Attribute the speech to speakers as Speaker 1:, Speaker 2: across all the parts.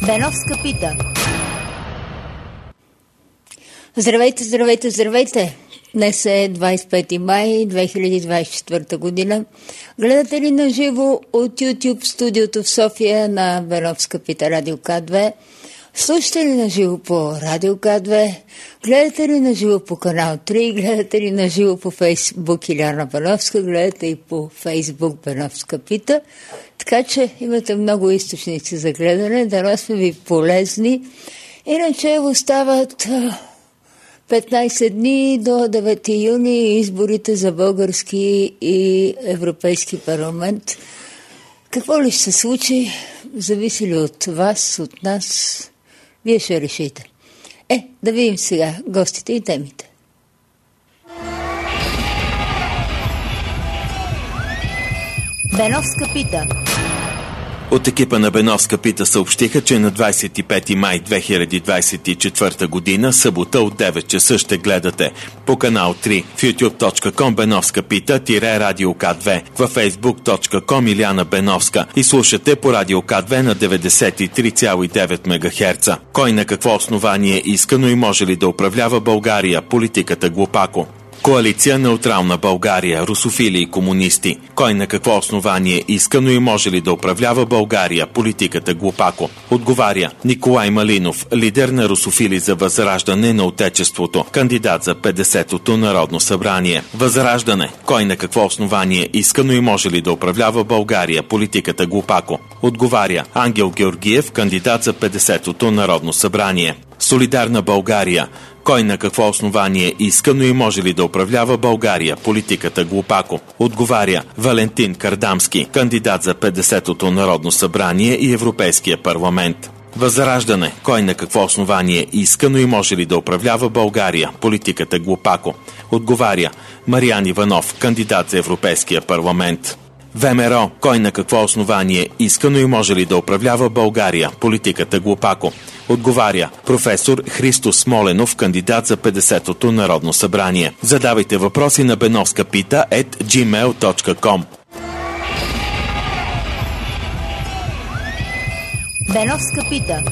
Speaker 1: Беновска пита. Здравейте, здравейте, здравейте! Днес е 25 май 2024 година. Гледате ли на живо от YouTube студиото в София на Беновска пита Радио К2? Слушате ли на живо по Радио К2? Гледате ли на живо по канал 3? Гледате ли на живо по Фейсбук Иляна Беновска? Гледате и по Фейсбук Беновска пита. Така че имате много източници за гледане, да сме ви полезни. Иначе остават 15 дни до 9 юни изборите за български и европейски парламент. Какво ли ще се случи, зависи ли от вас, от нас, вие ще решите. Да видим сега гостите и темите. Беновска пита.
Speaker 2: От екипа на Беновска пита съобщиха, че на 25 май 2024 година, събота от 9 часа ще гледате по канал 3 в youtube.com Беновска пита Радио К2, във facebook.com Иляна Беновска и слушате по Радио К2 на 93,9 МГц. Кой на какво основание искано и може ли да управлява България? Политиката глупако. Коалиция Неутрална България, русофили и комунисти. Кой на какво основание искано и може ли да управлява България? Политиката глупако. Отговаря Николай Малинов, лидер на русофили за възраждане на Отечеството, кандидат за 50-то Народно събрание. Възраждане. Кой на какво основание искано и може ли да управлява България? Политиката глупако. Отговаря Ангел Георгиев, кандидат за 50-то Народно събрание. Солидарна България. Кой на какво основание искано и може ли да управлява България? Политиката глупако. Отговаря Валентин Кардамски, кандидат за 50-то Народно събрание и Европейския парламент. Възраждане. Кой на какво основание искано и може ли да управлява България? Политиката глупако. Отговаря Мариан Иванов, кандидат за Европейския парламент. ВМРО. Кой на какво основание искано и може ли да управлява България? Политиката глупако. Отговаря професор Христо Смоленов, кандидат за 50-то Народно събрание. Задавайте въпроси на benovskapita@gmail.com.
Speaker 1: Беновска пита.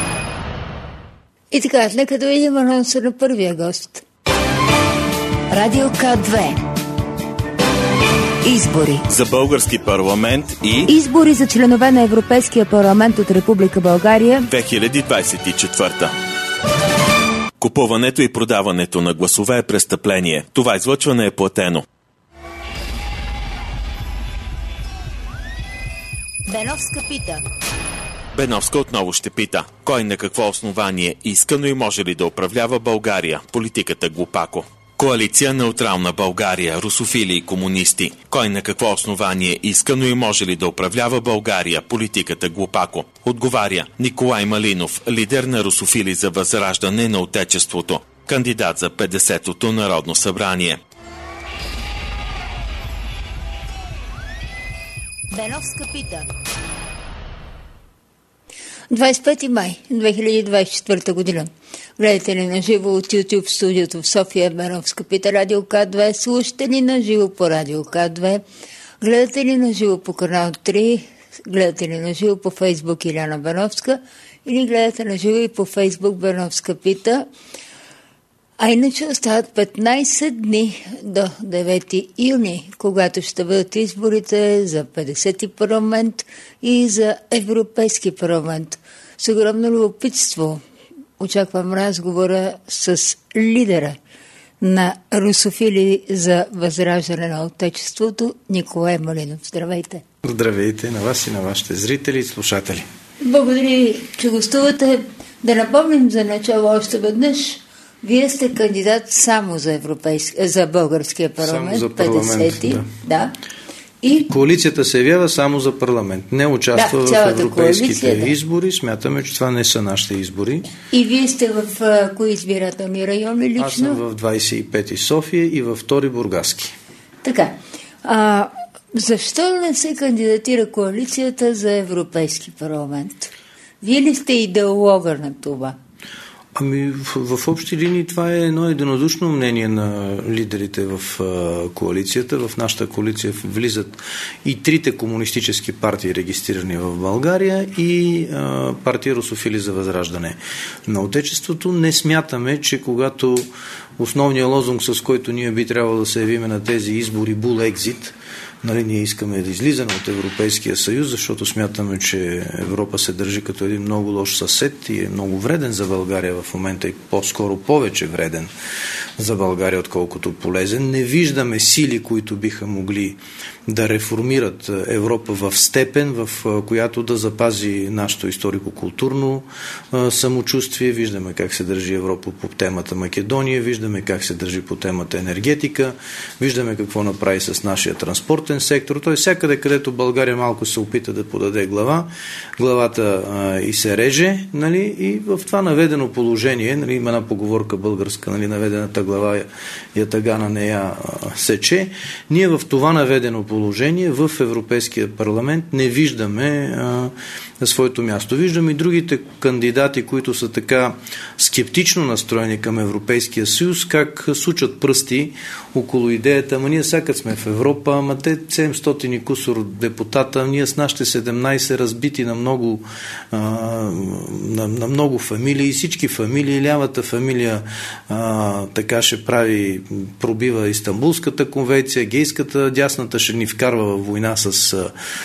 Speaker 1: И така, нека да видим анонса на първия гост. Радио К2. Избори
Speaker 2: за български парламент и
Speaker 1: избори за членове на Европейския парламент от Република България
Speaker 2: 2024. Купуването и продаването на гласове е престъпление. Това излъчване е платено.
Speaker 1: Беновска пита.
Speaker 2: Беновска отново ще пита. Кой на какво основание искано и може ли да управлява България? Политиката глупако. Коалиция Неутрална България, русофили и комунисти. Кой на какво основание искано и може ли да управлява България? Политиката глупако. Отговаря Николай Малинов, лидер на русофили за възраждане на Отечеството, кандидат за 50-то Народно събрание.
Speaker 1: Беновска пита. 25 май 2024 година. Гледате ли на живо от YouTube студиото в София Беновска пита Радио К2? Слушате ли на живо по Радио К2? Гледате ли на живо по канал 3? Гледате ли на живо по Фейсбук Иляна Беновска? Или гледате на живо и по Фейсбук Беновска пита? А иначе остават 15 дни до 9 юни, когато ще бъдат изборите за 50-ти парламент и за Европейски парламент. С огромно любопитство очаквам разговора с лидера на русофили за възраждане на Отечеството Николай Малинов. Здравейте!
Speaker 3: Здравейте на вас и на вашите зрители и слушатели.
Speaker 1: Благодаря, че гостувате. Да напомним за начало още веднъж. Вие сте кандидат само за българския парламент.
Speaker 3: Само за парламент,
Speaker 1: 50-ти. Да. И
Speaker 3: коалицията се явява само за парламент. Не участва в европейските избори. Смятаме, че това не са нашите избори.
Speaker 1: И вие сте в кои избирателни райони лично?
Speaker 3: Аз съм в 25-ти София и във 2-ти Бургаски.
Speaker 1: Така. Защо не се кандидатира коалицията за Европейски парламент? Вие ли сте идеолога на това?
Speaker 3: В общи линии това е едно единодушно мнение на лидерите в коалицията. В нашата коалиция влизат и трите комунистически партии, регистрирани в България, и партия Русофили за възраждане на Отечеството. Не смятаме, че когато основният лозунг, с който ние би трябвало да се явиме на тези избори, Bull Exit, ние искаме да излизаме от Европейския съюз, защото смятаме, че Европа се държи като един много лош съсед и е много вреден за България в момента, и по-скоро повече вреден за България, отколкото полезен. Не виждаме сили, които биха могли да реформират Европа в степен, в която да запази нашето историко-културно самочувствие. Виждаме как се държи Европа по темата Македония, виждаме как се държи по темата енергетика, виждаме какво направи с нашия транспортен сектор. Той всякъде, където България малко се опита да подаде главата и се реже, и в това наведено положение, има една поговорка българска, наведената глава ятагана не я сече. Ние в това наведено положение в Европейския парламент не виждаме своето място. Виждам и другите кандидати, които са така скептично настроени към Европейския съюз, как сучат пръсти около идеята, ние всякът сме в Европа, те 700 и кусор депутата, ние с нашите 17 разбити на много фамилии, всички фамилии, лявата фамилия така ще пробива Истанбулската конвенция, гейската, дясната ще ни вкарва във война с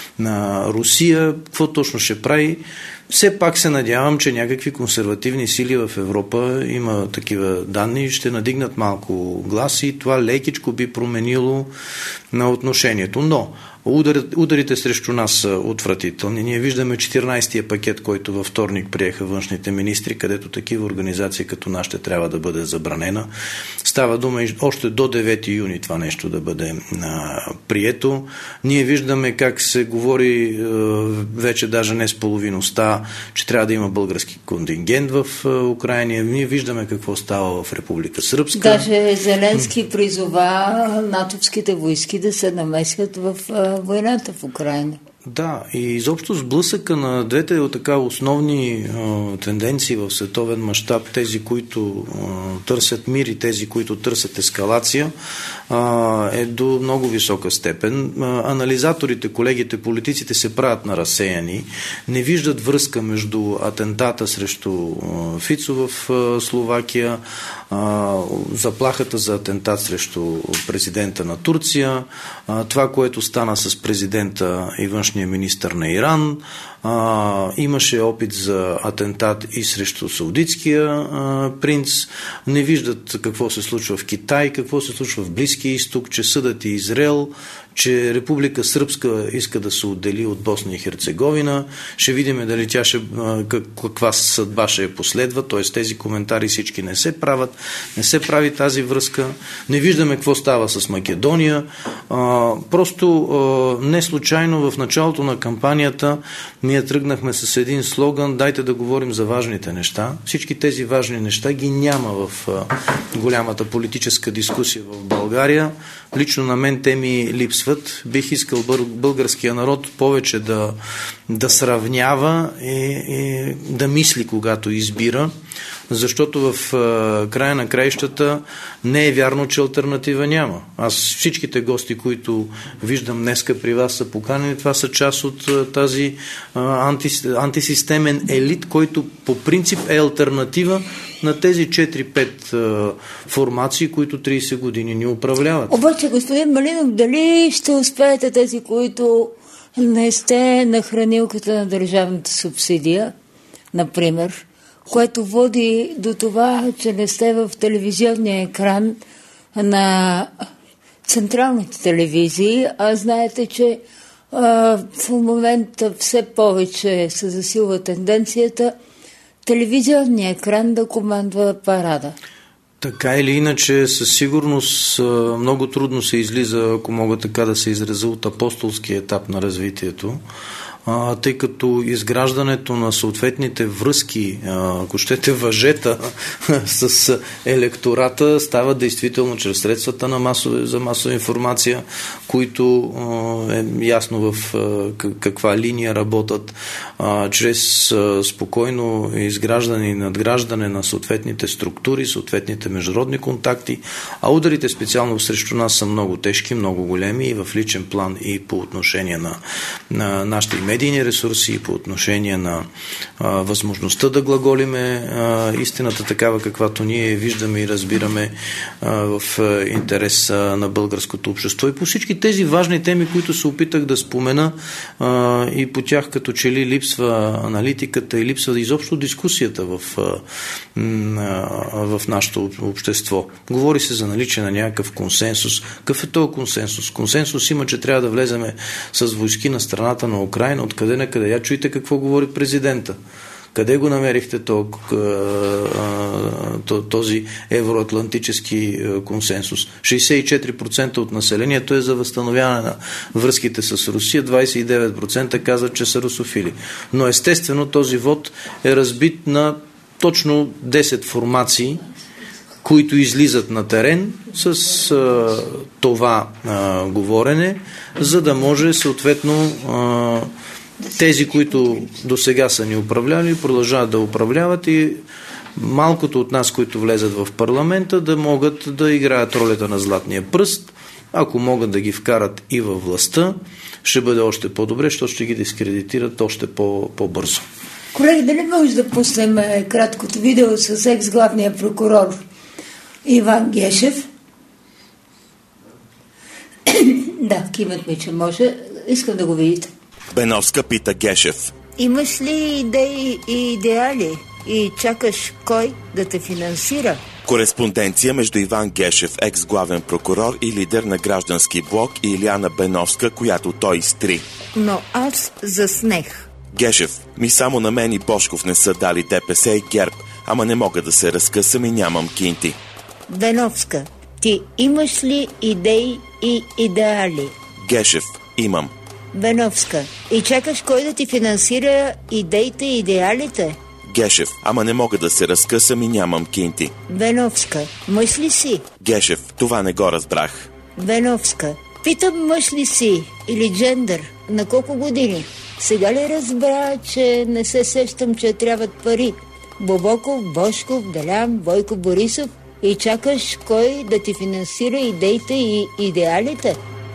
Speaker 3: Русия, какво точно ще прави? Все пак се надявам, че някакви консервативни сили в Европа, има такива данни, ще надигнат малко глас и това лекичко би променило на отношението. Но ударите срещу нас са отвратителни. Ние виждаме 14-тия пакет, който във вторник приеха външните министри, където такива организации като нашите трябва да бъде забранена. Става дума още до 9 юни това нещо да бъде прието. Ние виждаме как се говори вече даже не с половиността, че трябва да има български контингент в Украйна. Ние виждаме какво става в Република Сръбска.
Speaker 1: Даже Зеленски призова натовските войски да се намесят в войната в Украйна.
Speaker 3: Да, и изобщо сблъсъка на двете така основни тенденции в световен мащаб, тези, които търсят мир и тези, които търсят ескалация, е до много висока степен. Анализаторите, колегите, политиците се правят на разсеяни, не виждат връзка между атентата срещу Фицо в Словакия, заплахата за атентат срещу президента на Турция, това, което стана с президента и външния министър на Иран, имаше опит за атентат и срещу саудитския принц, не виждат какво се случва в Китай, какво се случва в Близкия изток, че съдът и Израел, че Република Сръбска иска да се отдели от Босна и Херцеговина. Ще видим дали тя каква съдба ще я последва, т.е. тези коментари всички не се правят, не се прави тази връзка. Не виждаме какво става с Македония. Просто не случайно в началото на кампанията ние тръгнахме с един слоган: дайте да говорим за важните неща. Всички тези важни неща ги няма в голямата политическа дискусия в България. Лично на мен те ми липсват. Бих искал българския народ повече да сравнява и да мисли, когато избира, защото в края на краищата не е вярно, че алтернатива няма. Аз всичките гости, които виждам днеска при вас, са поканени. Това са част от тази антисистемен елит, който по принцип е алтернатива на тези 4-5 формации, които 30 години ни управляват.
Speaker 1: Обаче, господин Малинов, дали ще успеете тези, които не сте на хранилката на държавната субсидия, например, което води до това, че не сте в телевизионния екран на централните телевизии, а знаете, че в момента все повече се засилва тенденцията телевизионния екран да командва парада.
Speaker 3: Така или иначе, със сигурност много трудно се излиза, ако мога така да се изразя, от апостолския етап на развитието. тъй като изграждането на съответните връзки, ако щете въжета с електората, става действително чрез средствата за масова информация, които е ясно в каква линия работят, чрез спокойно изграждане и надграждане на съответните структури, съответните международни контакти, а ударите специално срещу нас са много тежки, много големи и в личен план и по отношение на нашите медийни ресурси, и по отношение на възможността да глаголиме истината такава, каквато ние виждаме и разбираме в интерес на българското общество. И по всички тези важни теми, които се опитах да спомена, и по тях като че ли липсва аналитиката и липсва изобщо дискусията в нашето общество. Говори се за наличие на някакъв консенсус. Какъв е този консенсус? Консенсус има, че трябва да влеземе с войски на страната на Украйна. Откъде на къде? Я чуйте какво говори президента. Къде го намерихте този евроатлантически консенсус? 64% от населението е за възстановяване на връзките с Русия, 29% казват, че са русофили. Но естествено този вод е разбит на точно 10 формации, които излизат на терен с това говорене, за да може съответно тези, които до сега са ни управлявали, продължават да управляват и малкото от нас, които влезат в парламента, да могат да играят ролята на златния пръст. Ако могат да ги вкарат и във властта, ще бъде още по-добре, защото ще ги дискредитират още по-бързо.
Speaker 1: Колеги, дали може да пуснем краткото видео с екс-главния прокурор Иван Гешев? Да, кимат ми, че може. Искам да го видите.
Speaker 2: Беновска пита Гешев.
Speaker 1: Имаш ли идеи и идеали? И чакаш кой да те финансира?
Speaker 2: Кореспонденция между Иван Гешев, екс-главен прокурор и лидер на Граждански блок, и Илияна Беновска, която той изтри.
Speaker 1: Но аз заснех.
Speaker 2: Гешев: ми само на мен и Божков не са дали ДПС и ГЕРБ, ама не мога да се разкъсам и нямам кинти.
Speaker 1: Беновска: ти имаш ли идеи и идеали?
Speaker 2: Гешев: имам.
Speaker 1: Беновска: и чакаш кой да ти финансира идеите и идеалите?
Speaker 2: Гешев: ама не мога да се разкъсам и нямам кинти.
Speaker 1: Беновска: мъж ли си?
Speaker 2: Гешев: това не го разбрах.
Speaker 1: Беновска: питам, мъж ли си или джендър? На колко години? Сега ли разбра, че не се сещам, че трябват пари? Бобоков, Божков, Делян, Бойко Борисов? И чакаш кой да ти финансира идеите и идеалите?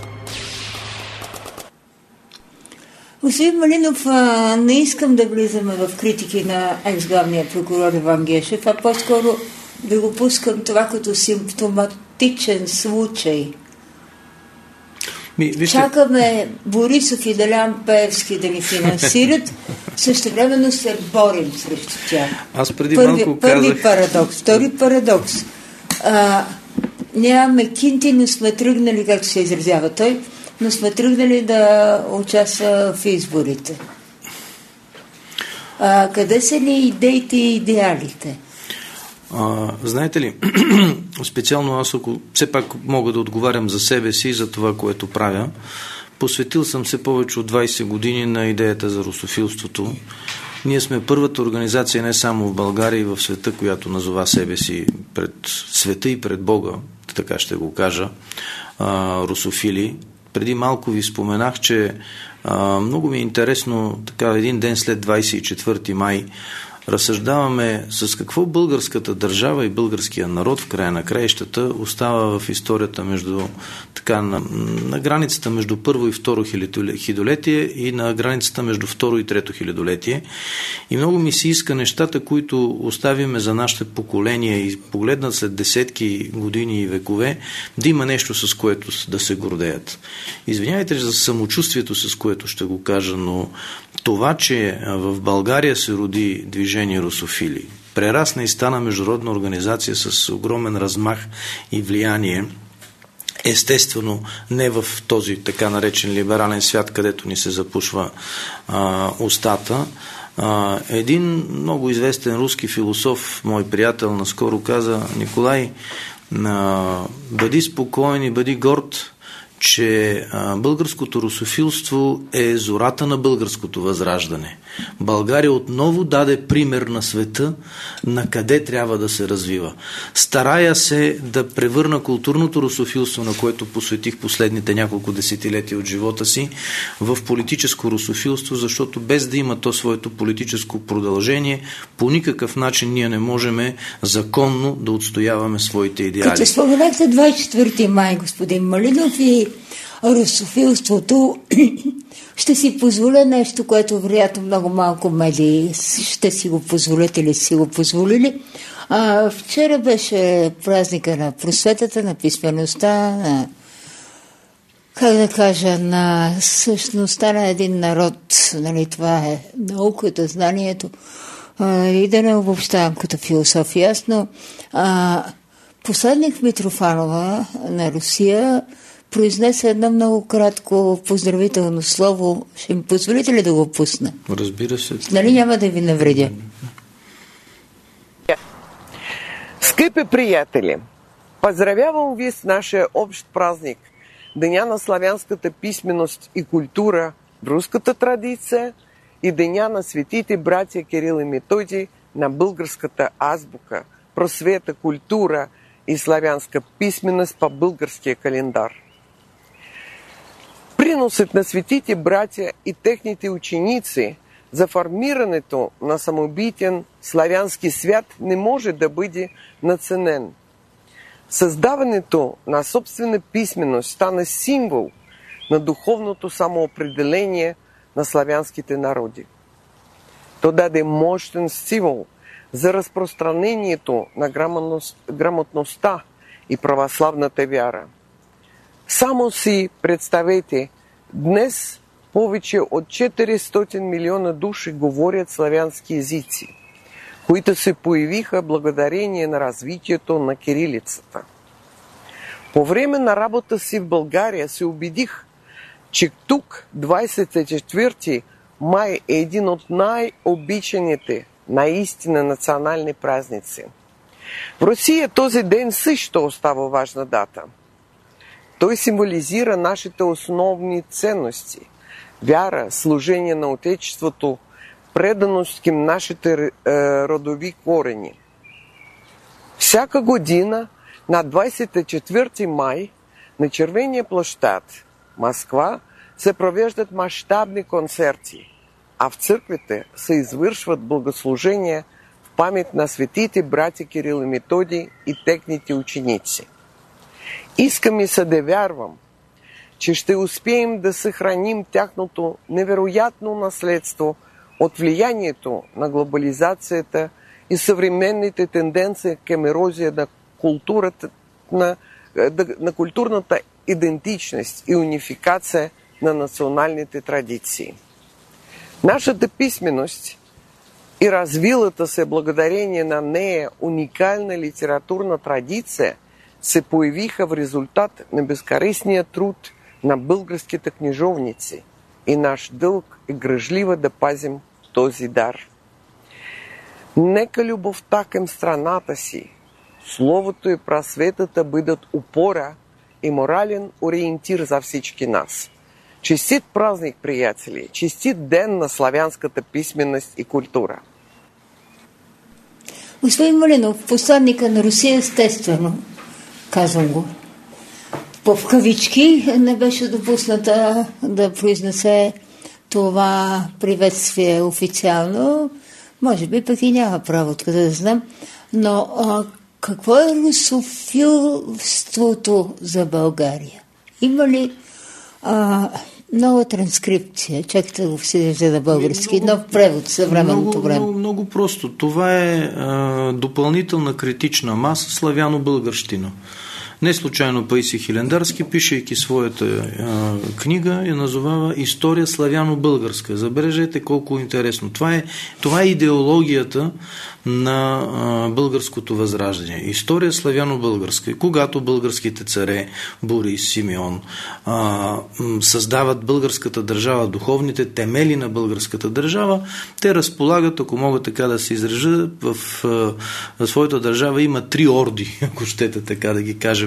Speaker 1: Господин Малинов, не искам да влизаме в критики на екс-главния прокурор Иван Гешев, а по-скоро да го пускам това като симптоматичен случай. Чакаме Борисов и Делян Пеевски да ни финансират, същевременно се борим срещу тях.
Speaker 3: Аз преди малко
Speaker 1: казах... парадокс. Втори парадокс. Нямаме кинти, но сме тръгнали, както се изразява той, но сме тръгнали да участва в изборите. Къде са ли идеите и идеалите?
Speaker 3: Знаете ли, специално аз, ако все пак мога да отговарям за себе си и за това, което правя, посветил съм се повече от 20 години на идеята за русофилството. Ние сме първата организация не само в България и в света, която назова себе си пред света и пред Бога, така ще го кажа, русофили. Преди малко ви споменах, че много ми е интересно, така един ден след 24 май, разсъждаваме с какво българската държава и българския народ в края на краищата остава в историята на границата между първо и второ хилядолетие и на границата между второ и трето хилядолетие. И много ми се иска нещата, които оставиме за нашите поколения и погледнат след десетки години и векове, да има нещо, с което да се гордеят. Извинявайте за самочувствието, с което ще го кажа, но това, че в България се роди движение русофили, прерасна и стана международна организация с огромен размах и влияние, естествено не в този така наречен либерален свят, където ни се запушва устата. Един много известен руски философ, мой приятел, наскоро каза: Николай, бъди спокоен и бъди горд, че българското русофилство е зората на българското възраждане. България отново даде пример на света на къде трябва да се развива. Старая се да превърна културното русофилство, на което посветих последните няколко десетилетия от живота си, в политическо русофилство, защото без да има то своето политическо продължение, по никакъв начин ние не можем законно да отстояваме своите идеали.
Speaker 1: Като споменахте 24 май, господин Малинов, и русофилството, ще си позволя нещо, което вероятно много малко медии ще си го позволят или си го позволили. Вчера беше празника на просветата, на писмеността, на, как да кажа, на същността на един народ. Нали, това е науката, знанието. И да не обобщавам като философия. Ясно, посланник Митрофанова на Русия произнесе едно много кратко поздравително слово. Ще ми позволите ли да го пусна?
Speaker 3: Разбира се.
Speaker 1: Нали няма да ви навредя?
Speaker 4: Скъпи приятели, поздравявам ви с нашия общ празник, Деня на славянската писменост и култура в руската традиция и Деня на светите братя Кирил и Методий на българската азбука, просвета, култура и славянска писменост по българския календар. Приносът на светите братя и техните ученици за формирането на самобитен славянски свят не може да бъде надценен. Създаването на собствена писменост стана символ на духовното самоопределение на славянските народи. То даде мощен символ за разпространението на грамотността и православната вяра. Само си представете, днес повече от 400 милиона души говорят славянски езици, които се появиха благодарение на развитието на кирилицата. По време на работа си в България се убедих, че тук 24 май е един от най-обичаните наистина национални празници. В Русия този ден също остава важна дата. Той символизира нашите основни ценности – вяра, служение на Отечеството, преданост към нашите родови корени. Всяка година на 24 май на Червения площад Москва се провеждат мащабни концерти, а в църквите се извършват богослужения в памет на светите братя Кирил и Методий и техните ученици. Искам и се да вярвам, че ще успеем да съхраним тяхното невероятно наследство от влиянието на глобализацията и съвременните тенденции към ерозия на културната идентичност и унификация на националните традиции. Нашата писменост и развилата се благодарение на нея уникална литературна традиция се появиха в резултат на безкорыстния труд на българските книжовници и наш дълг е грижливо да пазим този дар. Нека любовта към страната си, словото и просветата бъдат опора и морален ориентир за всички нас. Честит празник, приятели! Честит ден на славянската писменост и култура!
Speaker 1: Господин Малинов, посланника на Русия, естествено, казвам го, в кавички, не беше допусната да произнесе това приветствие официално. Може би пък и няма право, откъде да знам. Но какво е русофилството за България? Има ли нова транскрипция? Чакайте да го вседете на български. Нов превод съвременното време.
Speaker 3: Много просто. Това е допълнителна критична маса славяно-българщина. Не случайно Паисий Хилендарски, пишейки своята книга, я назовава История славяно-българска. Забележете колко интересно. Това е идеологията на българското възраждане. История славяно-българска. И когато българските царе, Борис, Симеон, създават българската държава, духовните темели на българската държава, те разполагат, ако мога така да се изража, в своята държава има 3 орди, ако щете така да ги кажем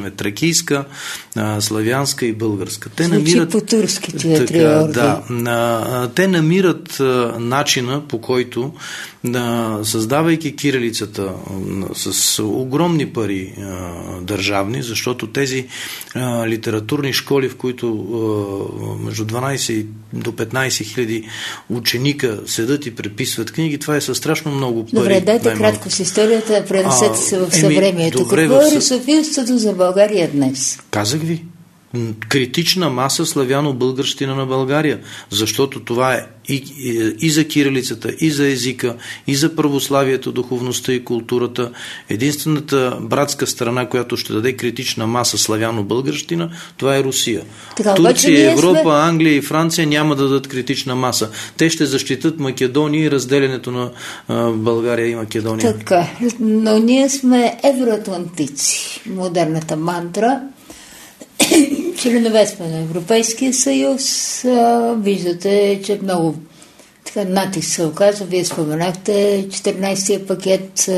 Speaker 3: наричаме тракийска, славянска и българска. Те
Speaker 1: звучи по-турски тия три орди.
Speaker 3: Да, те намират начина, по който, създавайки кирилицата с огромни пари държавни, защото тези литературни школи, в които между 12 до 15 хиляди ученика седат и преписват книги, това е със страшно много пари.
Speaker 1: Добре, дайте кратко с историята, пренесете се в съвремието. Какво е русофилството за България днес?
Speaker 3: Казах ви. Критична маса славяно-българщина на България, защото това е и за кирилицата, и за езика, и за православието, духовността и културата. Единствената братска страна, която ще даде критична маса славяно-българщина, това е Русия. Турция, Европа, Англия и Франция няма да дадат критична маса. Те ще защитат Македония и разделянето на България и Македония.
Speaker 1: Така, но ние сме евроатлантици. Модерната мантра. Членове сме на Европейския съюз. Виждате, че много натиск се оказва. Вие споменахте 14-тия пакет.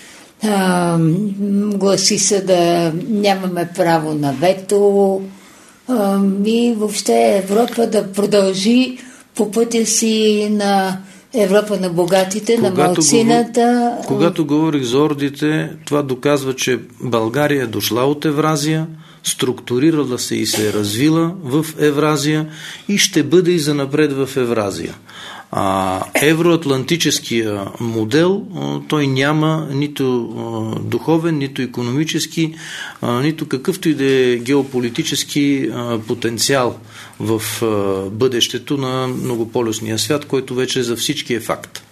Speaker 1: Гласи се да нямаме право на вето и въобще Европа да продължи по пътя си на Европа на богатите, на малцината.
Speaker 3: Когато говорих за ордите, това доказва, че България е дошла от Евразия, структурирала се и се е развила в Евразия и ще бъде и занапред в Евразия. Евроатлантическия модел, той няма нито духовен, нито икономически, нито какъвто и да е геополитически потенциал в бъдещето на многополюсния свят, който вече за всички е факт.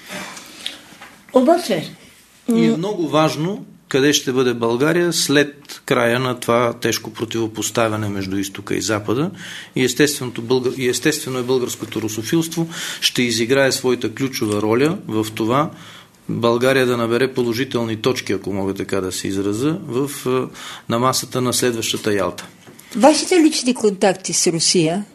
Speaker 1: Обаче
Speaker 3: и е много важно къде ще бъде България след края на това тежко противопоставяне между изтока и запада и естествено е българското русофилство ще изиграе своята ключова роля в това България да набере положителни точки, ако мога така да се изразя, на масата на следващата Ялта.
Speaker 1: Вашите лични контакти с Русия,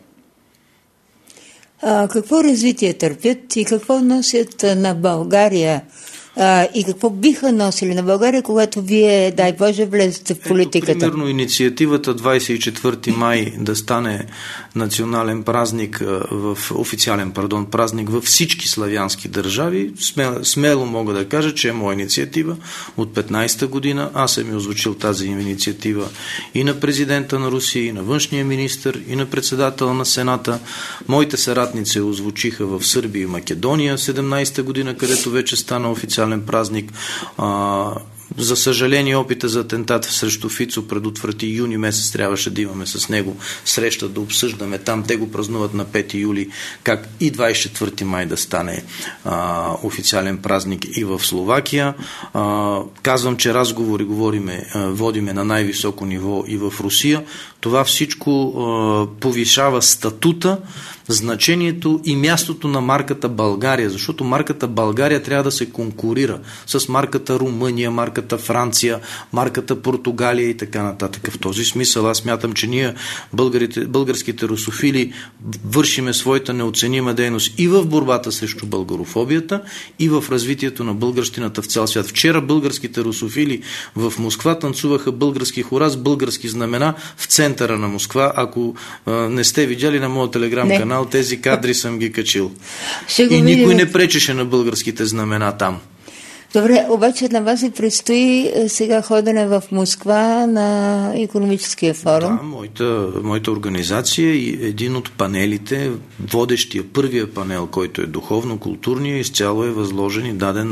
Speaker 1: какво развитие търпят и какво носят на България и какво биха носили на България, когато вие, дай Боже, влезете в политиката?
Speaker 3: Примерно инициативата 24 май да стане национален празник, празник във всички славянски държави, смело мога да кажа, че е моя инициатива от 15-та година. Аз съм озвучил тази инициатива и на президента на Русия, и на външния министър, и на председател на Сената. Моите съратници озвучиха в Сърбия и Македония 17-та година, където вече стана официален празник. За съжаление, опита за атентат срещу Фицо предотврати. Юни месец трябваше да имаме с него среща, да обсъждаме там. Те го празнуват на 5 юли, как и 24 май да стане официален празник и в Словакия. Казвам, че разговори водиме на най-високо ниво и в Русия. Това всичко повишава статута, значението и мястото на марката България, защото марката България трябва да се конкурира с марката Румъния, марката Франция, марката Португалия и така нататък. В този смисъл аз смятам, че ние, българските русофили, вършиме своята неоценима дейност и в борбата срещу българофобията, и в развитието на българщината в цял свят. Вчера българските русофили в Москва танцуваха български хора с български знамена в центъра на Москва. Ако не сте видяли на моят телеграм-канал, тези кадри съм ги качил. И никой не пречеше на българските знамена там.
Speaker 1: Добре, обаче на вас ви предстои сега ходене в Москва на икономическия форум.
Speaker 3: Да, моята организация и един от панелите, водещия, първия панел, който е духовно-културния, изцяло е възложен и даден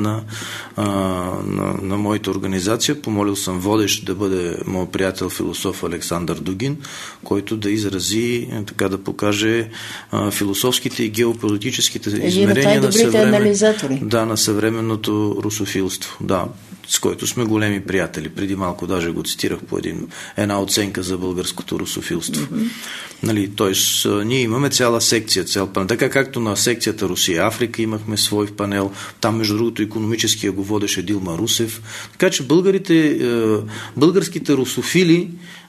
Speaker 3: на моята организация. Помолил съм водещ да бъде моят приятел философ Александър Дугин, който да изрази, така да покаже философските и геополитическите измерения на съвременното русофилство. Да, с който сме големи приятели. Преди малко даже го цитирах по една оценка за българското русофилство. Тоест, ние имаме цяла секция, така както на секцията Русия-Африка имахме свой панел, там между другото икономическия го водеше Дилма Русев. Така че българските русофили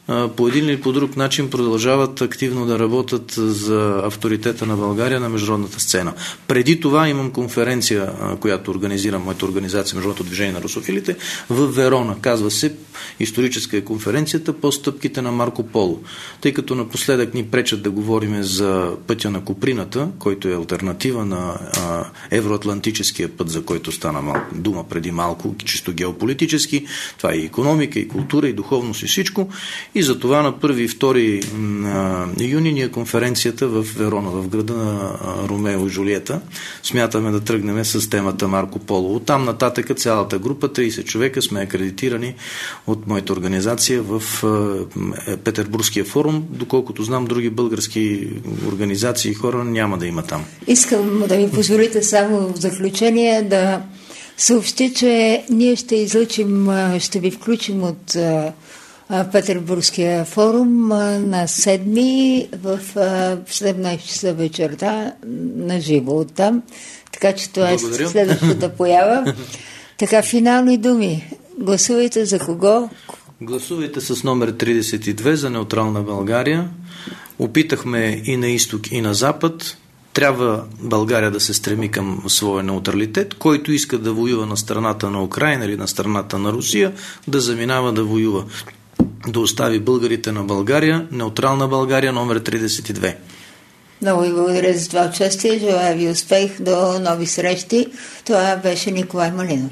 Speaker 3: по един или по друг начин продължават активно да работят за авторитета на България на международната сцена. Преди това имам конференция, която организира моята организация Международното движение на русофилите в Верона. Казва се историческа е конференцията по стъпките на Марко Поло. Тъй като напоследък ни пречат да говорим за пътя на Куприната, който е алтернатива на евроатлантическия път, за който стана дума преди малко, чисто геополитически. Това е и икономика, и култура, и духовност, и всичко. И за това на 1 и 2 юни ние конференцията в Верона, в града на Ромео и Жулиета, смятаме да тръгнем с темата Марко Поло. Оттам нататък цялата група, 30 човека, сме акредитирани от моята организация в Петербургския форум. Доколкото знам, други български организации и хора няма да има там.
Speaker 1: Искам да ми позволите само в заключение да съобщи, че ние ще излъчим, ще ви включим от Петербургския форум на 7 в 17 часа вечерта на живо оттам. Така че това е следващата поява. Така, финални думи. Гласувайте за кого?
Speaker 3: Гласувайте с номер 32 за неутрална България. Опитахме и на изток, и на запад. Трябва България да се стреми към своя неутралитет. Който иска да воюва на страната на Украйна или на страната на Русия, да заминава да воюва. Да остави българите на България, неутрална България, номер 32.
Speaker 1: Много ви благодаря за това участие. Желая ви успех. До нови срещи. Това беше Николай Малинов.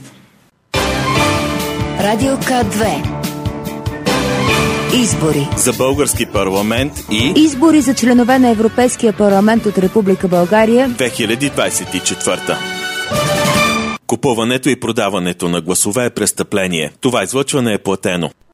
Speaker 5: Радио К2. Избори
Speaker 2: за български парламент и
Speaker 5: избори за членове на Европейския парламент от Република България
Speaker 2: 2024. Купуването и продаването на гласове е престъпление. Това излъчване е платено.